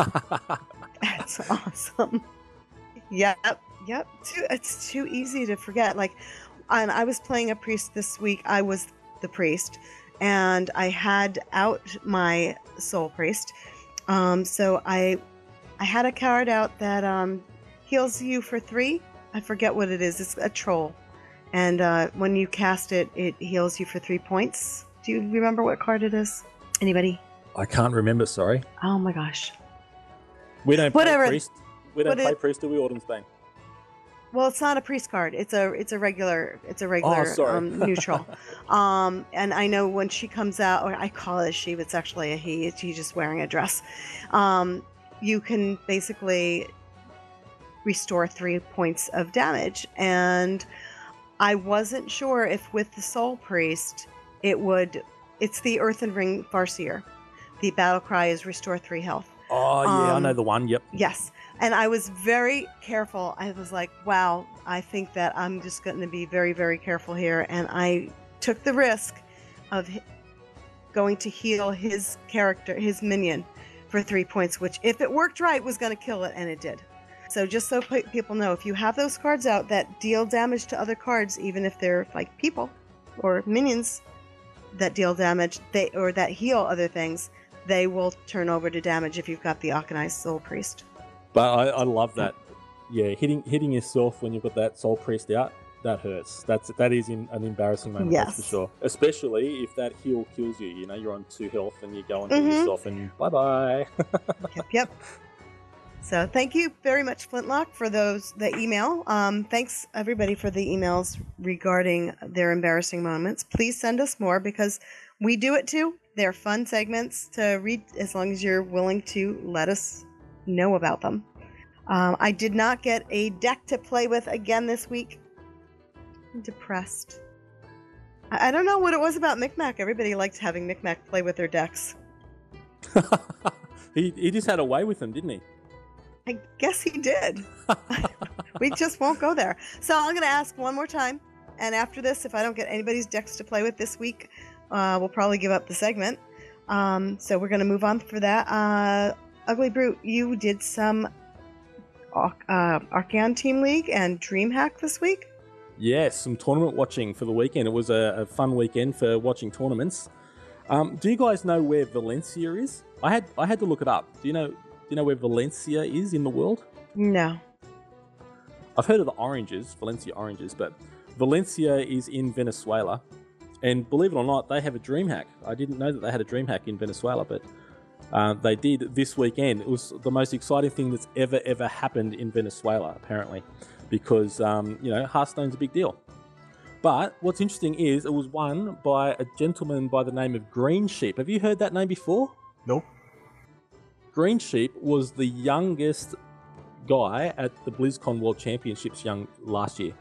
That's awesome. Yep. It's too easy to forget. And I was playing a priest this week. I was the priest, and I had out my soul priest. So I had a card out that heals you for 3. I forget what it is. It's a troll, and when you cast it, it heals you for 3 points. Do you remember what card it is? Anybody? I can't remember, sorry. Oh my gosh. We don't play Whatever. priest. We don't play priest, do we, Ordensbane? Well, it's not a priest card. It's a regular sorry. neutral. And I know when she comes out, or I call it a she, but it's actually a he. He's just wearing a dress. You can basically restore 3 points of damage. And I wasn't sure if with the Soul Priest it's the Earthen Ring Farseer. The battle cry is restore 3 health. Oh, yeah, I know the one, yep. Yes. And I was very careful. I was like, wow, I think that I'm just going to be very, very careful here. And I took the risk of going to heal his character, his minion, for 3 points, which if it worked right was going to kill it, and it did. So just so people know, if you have those cards out that deal damage to other cards, even if they're like people or minions that deal damage, or that heal other things, they will turn over to damage if you've got the Akanai Soul Priest. But I love that. Yeah, hitting yourself when you've got that Soul Priest out, that hurts. That is an embarrassing moment, Yes. that's for sure. Especially if that heal kills you. You know, you're on 2 health and you go and heal yourself and bye-bye. Yep. So thank you very much, Flintlock, for the email. Thanks everybody for the emails regarding their embarrassing moments. Please send us more because we do it too. They're fun segments to read as long as you're willing to let us know about them. I did not get a deck to play with again this week. I'm depressed. I don't know what it was about Micmac. Everybody liked having Micmac play with their decks. He just had a way with them, didn't he? I guess he did. We just won't go there. So I'm going to ask one more time. And after this, if I don't get anybody's decks to play with this week, we'll probably give up the segment. So we're going to move on for that. Ugly Brute, you did some Archeon Team League and DreamHack this week? Yes, some tournament watching for the weekend. It was a fun weekend for watching tournaments. Do you guys know where Valencia is? I had to look it up. Do you know where Valencia is in the world? No. I've heard of the Oranges, Valencia Oranges, but Valencia is in Venezuela. And believe it or not, they have a DreamHack. I didn't know that they had a DreamHack in Venezuela, but they did this weekend. It was the most exciting thing that's ever happened in Venezuela, apparently, because, Hearthstone's a big deal. But what's interesting is it was won by a gentleman by the name of Green Sheep. Have you heard that name before? Nope. Green Sheep was the youngest guy at the BlizzCon World Championships last year.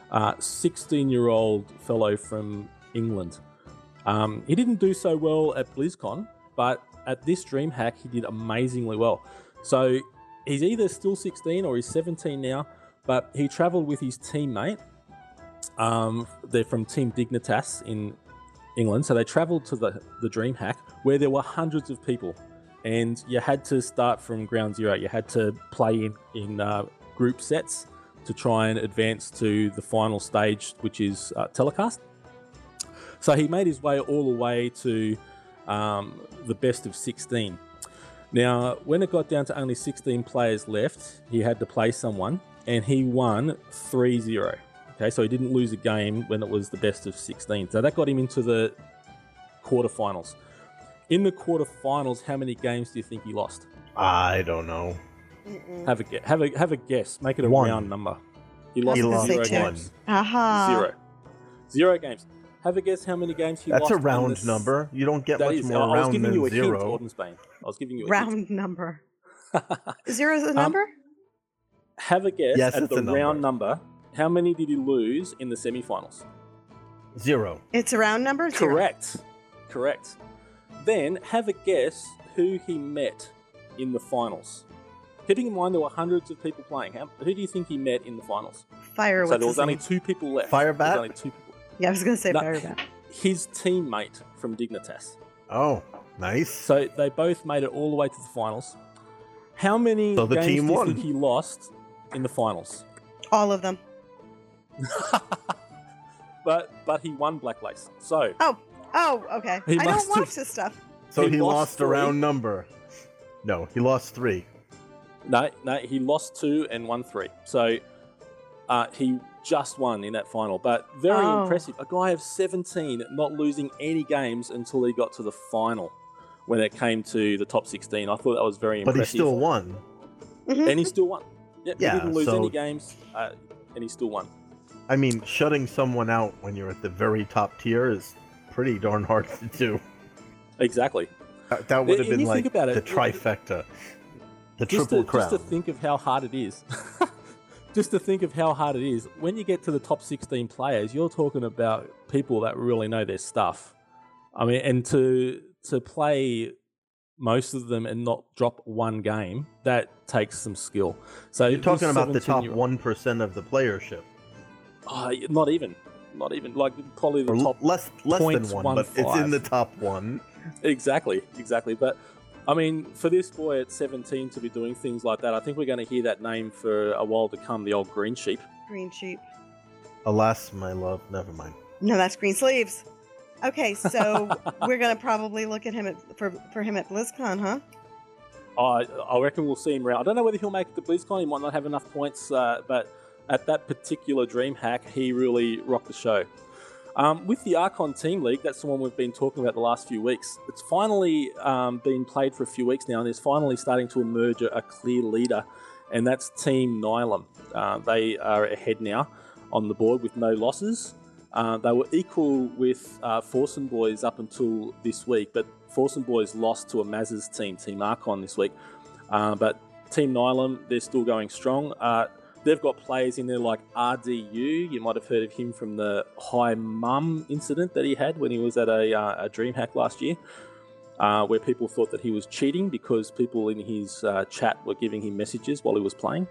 16-year-old fellow from England. He didn't do so well at BlizzCon, but at this DreamHack, he did amazingly well. So he's either still 16 or he's 17 now, but he travelled with his teammate. They're from Team Dignitas in England, so they travelled to the DreamHack where there were hundreds of people. And you had to start from ground zero. You had to play in group sets to try and advance to the final stage, which is telecast. So he made his way all the way to the best of 16. Now, when it got down to only 16 players left, he had to play someone, and he won 3-0. Okay, so he didn't lose a game when it was the best of 16. So that got him into the quarterfinals. In the quarterfinals, how many games do you think he lost? I don't know. Have a guess. Make it a round number. He lost lost 0 one. games. Aha. 0 games. Have a guess how many games he lost. That's a round number. You don't get much more round than I was giving you a zero. hint, Ordensbane. I was giving you a round number. 0 is a number? Have a guess Yes, at it's the a number. round number. How many did he lose in the semifinals? 0. It's a round number? 0. Correct. Then have a guess who he met in the finals. Keeping in mind there were hundreds of people playing. Who do you think he met in the finals? Fire. So there was only 2 people left. Firebat? There was only 2 people. Yeah, I was going to say No. Firebat. His teammate from Dignitas. Oh, nice. So they both made it all the way to the finals. How many So the games team do you won. think he lost in the finals? All of them. But he won Black Lace. So Oh, okay. He I don't must watch have- this stuff. So he he lost lost a 3. round number. No, he lost 3. no, he lost 2 and won 3. So he just won in that final. But very Oh. impressive. A guy of 17 not losing any games until he got to the final when it came to the top 16. I thought that was very But impressive. he still won. And he still won. Yep, Yeah, he didn't lose so- any games, and he still won. I mean, shutting someone out when you're at the very top tier is pretty darn hard to do. Exactly. That would have And been you like think about it, the trifecta. The Just triple to, crown. just to think of how hard it is. Just to think of how hard it is. When you get to the top 16 players, you're talking about people that really know their stuff. I mean, and to play most of them and not drop one game, that takes some skill. So You're talking this about the top 17-year-old 1% of the playership. Not even. Like probably the Or top less than points, 1, but it's 1-5. in the top 1. Exactly. But I mean, for this boy at 17 to be doing things like that, I think we're going to hear that name for a while to come, the old Green Sheep. Green Sheep. Alas, my love, never mind. No, that's Green Sleeves. Okay, so we're going to probably look at him for him at BlizzCon, huh? I reckon we'll see him around. I don't know whether he'll make it to BlizzCon. He might not have enough points, but at that particular DreamHack, he really rocked the show. With the Archon Team League, that's the one we've been talking about the last few weeks. It's finally been played for a few weeks now, and there's finally starting to emerge a clear leader, and that's Team Nylum. They are ahead now on the board with no losses. They were equal with Forsen Boys up until this week, but Forsen Boys lost to a Maz's team, Team Archon, this week. But Team Nylum, they're still going strong. They've got players in there like RDU. You might have heard of him from the High Mum incident that he had when he was at a DreamHack last year, where people thought that he was cheating because people in his chat were giving him messages while he was playing,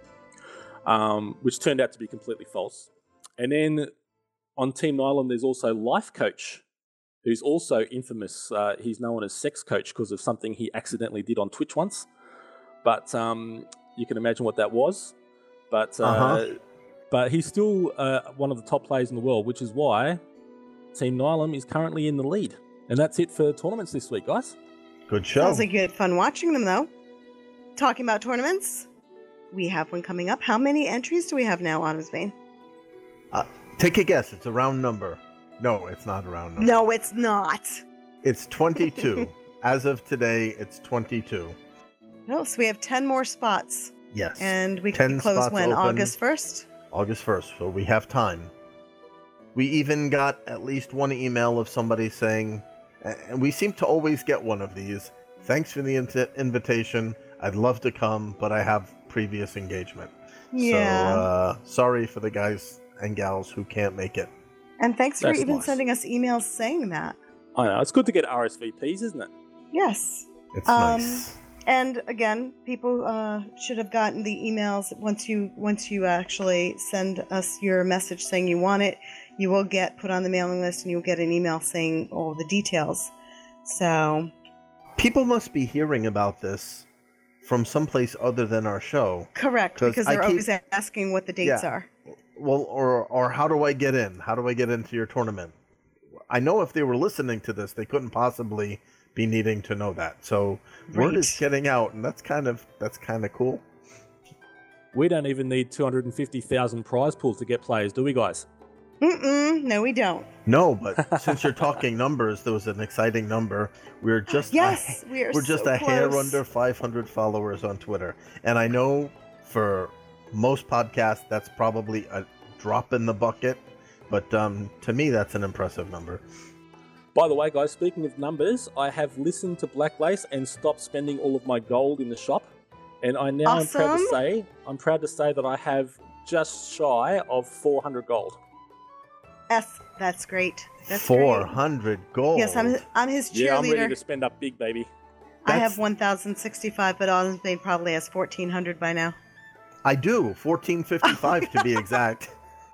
which turned out to be completely false. And then on Team Nylum, there's also Life Coach, who's also infamous. He's known as Sex Coach because of something he accidentally did on Twitch once. But you can imagine what that was. But he's still one of the top players in the world, which is why Team Nylum is currently in the lead. And that's it for tournaments this week, guys. Good show. Sounds like you had fun watching them, though. Talking about tournaments, we have one coming up. How many entries do we have now, Autumn's Bane? Take a guess. It's a round number. No, it's not a round number. No, it's not. It's 22. As of today, it's 22. No, so we have 10 more spots. Yes. And we 10 can close spots when? open. August 1st? August 1st, so we have time. We even got at least one email of somebody saying, and we seem to always get one of these, thanks for the invitation. I'd love to come, but I have previous engagement. Yeah. So, sorry for the guys and gals who can't make it. And thanks for That's even nice. sending us emails saying that. I know, it's good to get RSVPs, isn't it? Yes. It's nice. And again, people should have gotten the emails once you actually send us your message saying you want it. You will get put on the mailing list, and you'll get an email saying all the details. So People must be hearing about this from someplace other than our show. correct, because I they're keep- always asking what the dates Yeah. are. Well, or how do I get in? How do I get into your tournament? I know if they were listening to this, they couldn't possibly be needing to know that. So word is Right. getting out, and that's kind of cool. We don't even need 250,000 prize pools to get players, do we, guys? No, we don't. No, but since you're talking numbers, there was an exciting number. We're just Yes, we're so just a hair close. under 500 followers on Twitter, and I know for most podcasts that's probably a drop in the bucket, but to me that's an impressive number. By the way, guys, speaking of numbers, I have listened to Black Lace and stopped spending all of my gold in the shop. And I now am proud to say that I have just shy of 400 gold. Yes, that's great. That's 400 gold. Great. Yes, I'm his cheerleader. Yeah, I'm ready to spend up big, baby. I have 1,065, but Autumn's Bane probably has 1,400 by now. I do 1455 to be exact.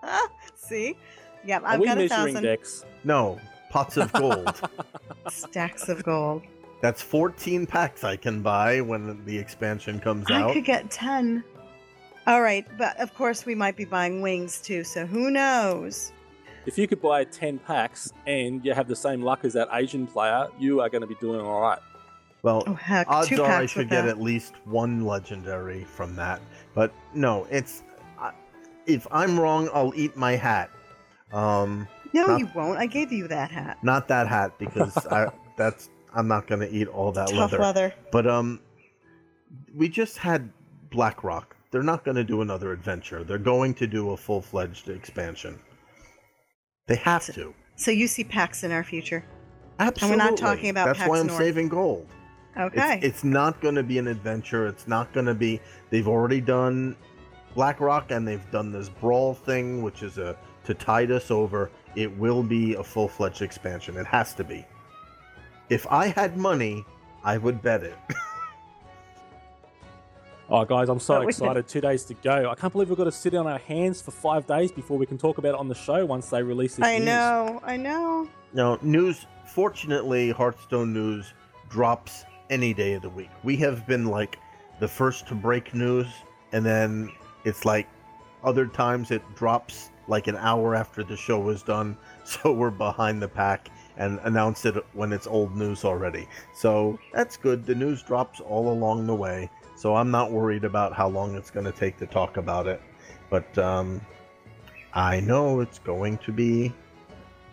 See? Yeah, Are I've we got measuring 1,000 decks? No, pots of gold. stacks of gold. That's 14 packs I can buy when the expansion comes I out. could get 10. All right, but of course we might be buying wings too, so who knows? If you could buy 10 packs and you have the same luck as that Asian player, you are going to be doing all right. Well, Oh heck, odds 2 are packs I with should get that. at least one legendary from that. But no, if I'm wrong, I'll eat my hat. No, not- you won't. I gave you that hat. Not that hat because I'm not gonna eat all that Tough leather. But we just had BlackRock. They're not gonna do another adventure. They're going to do a full-fledged expansion. They have to. So you see packs in our future. Absolutely. not talking about That's why PAX I'm North. saving gold. Okay. It's not going to be an adventure. It's not going to be. They've already done BlackRock and they've done this Brawl thing, which is to tide us over. It will be a full-fledged expansion. It has to be. If I had money, I would bet it. Oh, guys, I'm so But we- excited. 2 days to go. I can't believe we've got to sit on our hands for 5 days before we can talk about it on the show once they release this I news. know. Now, news. Fortunately, Hearthstone news drops any day of the week. We have been like the first to break news, and then it's like other times it drops like an hour after the show is done, so we're behind the pack and announce it when it's old news already. So that's good. The news drops all along the way, so I'm not worried about how long it's going to take to talk about it. But I know it's going to be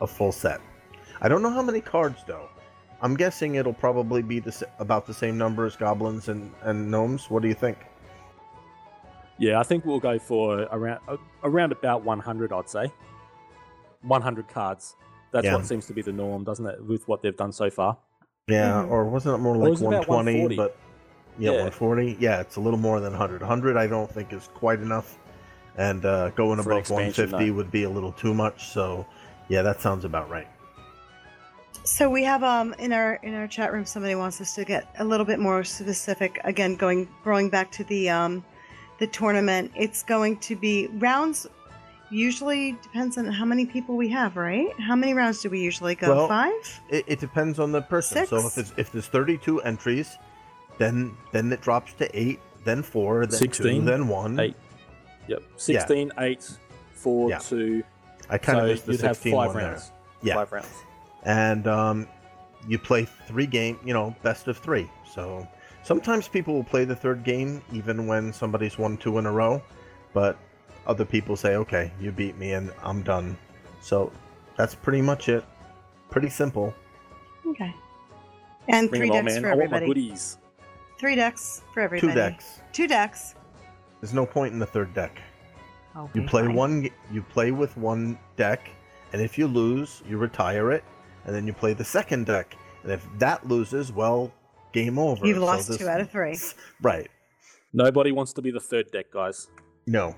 a full set. I don't know how many cards though. I'm guessing it'll probably be about the same number as goblins and gnomes. What do you think? Yeah, I think we'll go for around about 100, I'd say. 100 cards. That's what seems to be the norm, doesn't it, with what they've done so far? Yeah, or wasn't it more like 120? But 140. Yeah, it's a little more than 100. 100 I don't think is quite enough. And going above 150 would be a little too much. So, yeah, that sounds about right. So we have in our chat room, somebody wants us to get a little bit more specific. Again, going back to the tournament, it's going to be rounds. Usually depends on how many people we have, right? How many rounds do we usually go? Well, 5? It depends on the person. 6? So if there's 32 entries, then it drops to 8, then 4, then 16, 2, then 1. 8. Yep. 16, 8, 4, 2. I kind of missed the 16 have 5 one rounds. there. Yeah. 5 rounds. And you play 3 games, best of 3. So sometimes people will play the third game even when somebody's won 2 in a row, but other people say, okay, you beat me and I'm done. So that's pretty much it. Pretty simple. Okay. And Bring 3 it on, decks man. for I want everybody. my goodies. 3 decks for everybody. 2 decks. 2 decks. There's no point in the third deck. Okay, You play fine. You play with one deck, and if you lose, you retire it, and then you play the second deck. And if that loses, well, game over. You've So lost 2 out of 3. Right. Nobody wants to be the third deck, guys. No.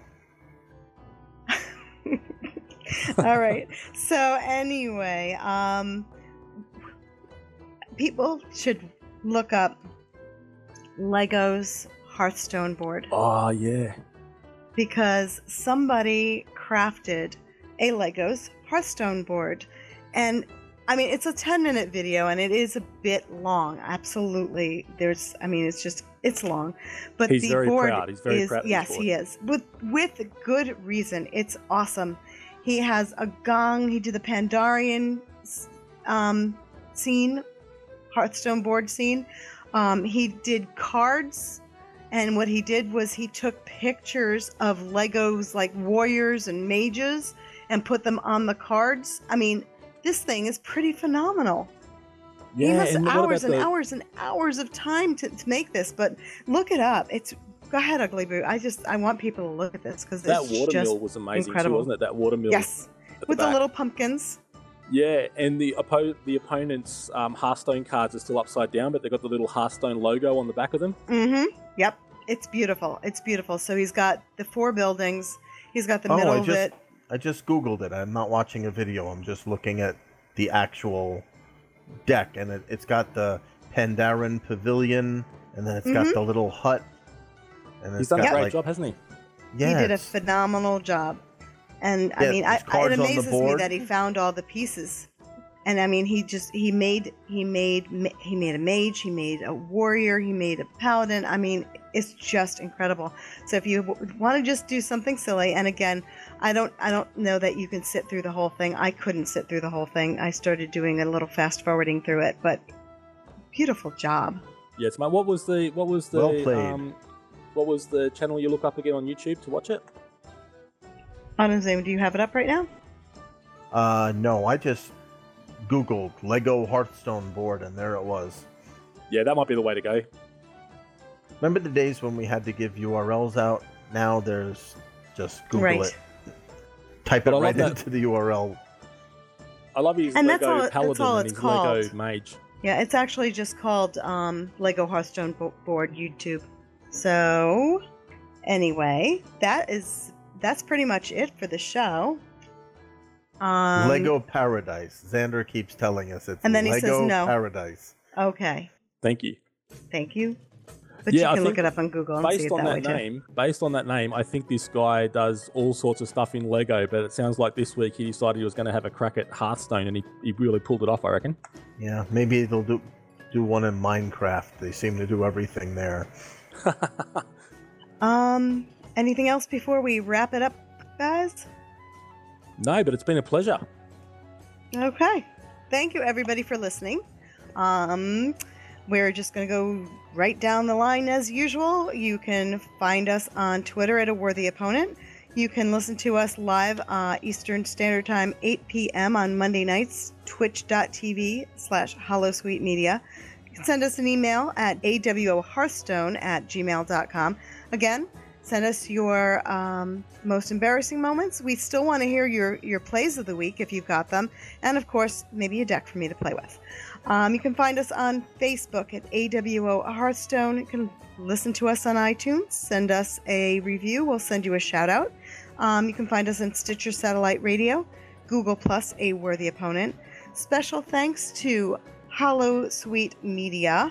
All right. So anyway, people should look up Lego's Hearthstone board Oh, yeah. because somebody crafted a Lego's Hearthstone board. And I mean, it's a 10-minute video and it is a bit long. Absolutely. It's long. But He's the very board proud. He's very proud of his yes, board. he is. With good reason. It's awesome. He has a gong. He did the Pandarian scene, Hearthstone board scene. He did cards. And what he did was he took pictures of Legos like warriors and mages and put them on the cards. I mean, this thing is pretty phenomenal. Yeah, he has and what hours about and the- hours and hours of time to make this, but look it up. Go ahead, Ugly Boo. I want people to look at this because That it's watermill just was amazing incredible. too, wasn't it? That watermill. Yes, at with the back. little pumpkins. Yeah, and the opponent's Hearthstone cards are still upside down, but they've got the little Hearthstone logo on the back of them. Mm-hmm. Yep. It's beautiful. It's beautiful. So he's got the 4 buildings. He's got the middle of it. I just Googled it. I'm not watching a video. I'm just looking at the actual deck, and it's got the Pandaren Pavilion, and then it's got the little hut. And He's it's done a got, great job, hasn't he? Yeah, He did a it's- phenomenal job. And I Yeah, mean, there's it cards on the amazes me board. that he found all the pieces. And I mean, he made a mage, he made a warrior, he made a paladin. I mean, it's just incredible. So if you want to just do something silly, and again, I don't know that you can sit through the whole thing. I couldn't sit through the whole thing. I started doing a little fast forwarding through it, but beautiful job. Yes, mate. What was the Well played. what was the channel you look up again on YouTube to watch it? Honestly, do you have it up right now? No, I just Googled Lego Hearthstone board, and there it was. Yeah, that might be the way to go. Remember the days when we had to give URLs out? Now there's just Google Right. it. Type But it I love right that- into the URL. I love his And that's Lego all- that's Paladin all and it's his Lego called. Mage. Yeah, it's actually just called Lego Hearthstone board YouTube. So, anyway, that's pretty much it for the show. Lego Paradise. Xander keeps telling us it's And then he Lego says no. Paradise. Okay, Thank you. thank you. But Yeah, I you can look think it up on Google and see Based it on that way that name, I think this guy does all sorts of stuff in Lego, but it sounds like this week he decided he was going to have a crack at Hearthstone, and he really pulled it off, I reckon. Yeah, maybe they'll do one in Minecraft. They seem to do everything there. too. Anything else before we wrap it up, guys? No, but it's been a pleasure. Okay. Thank you, everybody, for listening. We're just going to go right down the line as usual. You can find us on Twitter at A Worthy Opponent. You can listen to us live Eastern Standard Time, 8 p.m. on Monday nights, twitch.tv/HoloSuiteMedia. You can send us an email at awohearthstone@gmail.com. Again, send us your most embarrassing moments. We still want to hear your plays of the week if you've got them. And, of course, maybe a deck for me to play with. You can find us on Facebook at AWO Hearthstone. You can listen to us on iTunes. Send us a review. We'll send you a shout-out. You can find us on Stitcher Satellite Radio, Google Plus, A Worthy Opponent. Special thanks to HoloSuite Media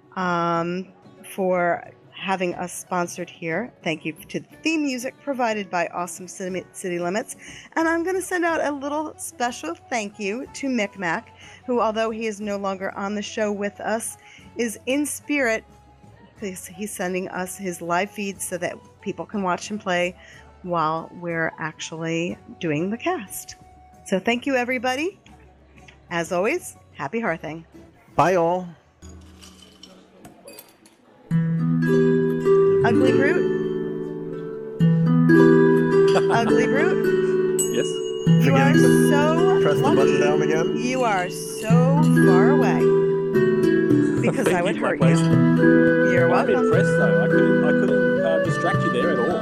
for having us sponsored here. Thank you to the theme music provided by Awesome City Limits. And I'm going to send out a little special thank you to Micmac, who, although he is no longer on the show with us, is in spirit. He's sending us his live feed so that people can watch him play while we're actually doing the cast. So thank you, everybody. As always, happy hearthing. Bye, all. Ugly Brute? Ugly Brute? Yes? You are so Press lucky. the button down again? You are so far away. Because I would hurt you. You're I'm welcome. impressed though. I couldn't distract you there at all.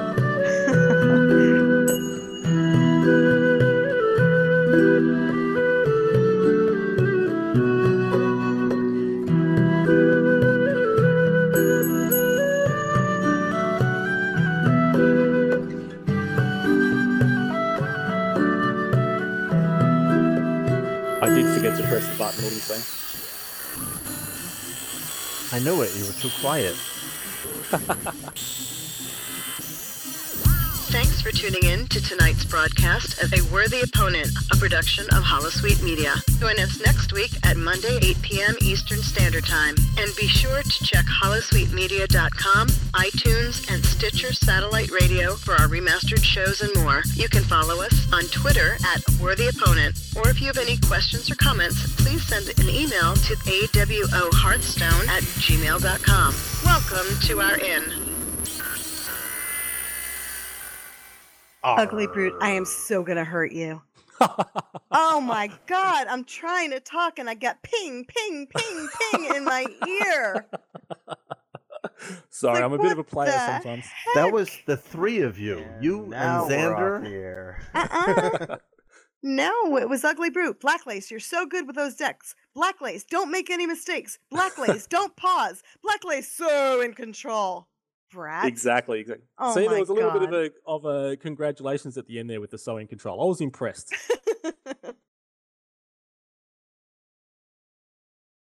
I did forget to press the button. What do you say? I know it. You were too quiet. Thanks for tuning in to tonight's broadcast of A Worthy Opponent, a production of HoloSuite Media. Join us next week at Monday, 8 p.m. Eastern Standard Time. And be sure to check holosuitemedia.com, iTunes, and Stitcher Satellite Radio for our remastered shows and more. You can follow us on Twitter at Worthy Opponent. Or if you have any questions or comments, please send an email to awohearthstone@gmail.com. Welcome to our inn. Ugly Brute, I am so going to hurt you. Oh my God, I'm trying to talk and I get ping, ping, ping, ping in my ear. Sorry, Like, I'm a bit of a what player the sometimes. That was the three of you. You Now and we're off Xander. the air. No, it was Ugly Brute. Blacklace, you're so good with those decks. Blacklace, don't make any mistakes. Blacklace, don't pause. Blacklace, so in control. Brat. Exactly. Oh See, my there was a little bit God. of a congratulations at the end there with the sewing control. I was impressed.